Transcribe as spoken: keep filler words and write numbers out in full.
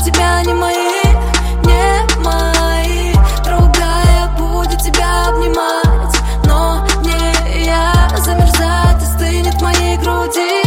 тебя не мои, не мои. Другая будет тебя обнимать, но не я. Замерзает и стынет в моей груди.